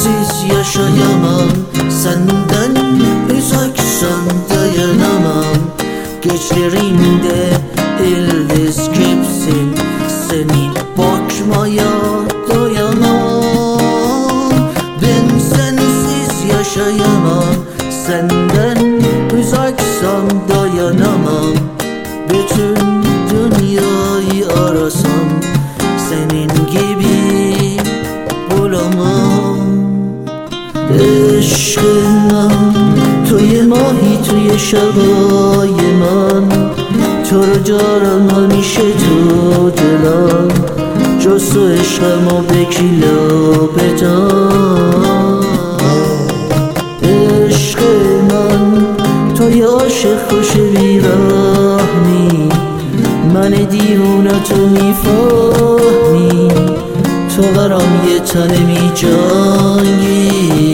sensiz yaşayamam, senden uzaksan dayanamam. Gecelerinde yıldız gibisin, seni bakmaya doyamam. Ben sensiz yaşayamam, senden uzaksam dayanamam. Bütün dünyayı arasam senin gibi bulamam. عشقم توی ماهی توی شبای من، تو رو دارم همیشه تو دلم. جز تو عشقمو به کیلو بدم. عشق من توی عاشق خوش بیرحمی، من دیوونه تو میفهمی. تو برام یه تنه می جنگی.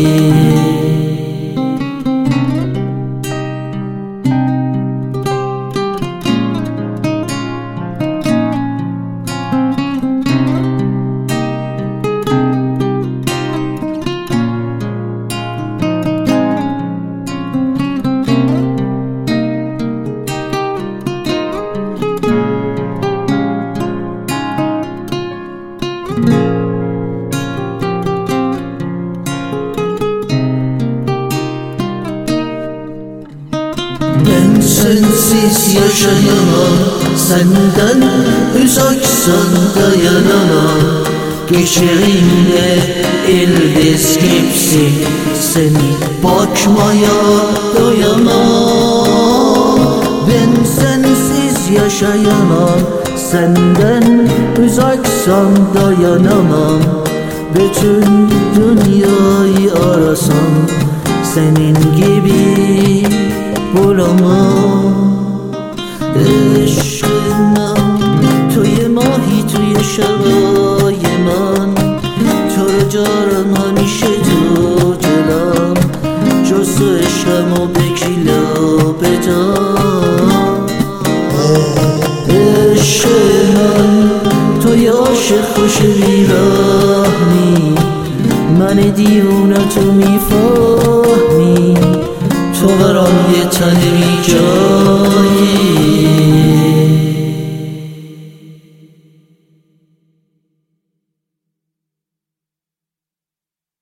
Ben sensiz yaşayamam, senden uzaksan dayanamam. Gecelerinde yıldız gibisin, seni bakmaya doyamam. Ben sensiz yaşayamam, senden uzaksan dayanamam. Bütün dünyayı arasam senin gibi bulamam. عشقم توی ماهی توی شبای من، تو رو دارم همیشه تو دلم. جز تو عشقمو به کیلو بدم. عشق من توی عاشق خوش بیرحمی، من دیوونه تو میفهمی. تو برام یه تنه می جنگی.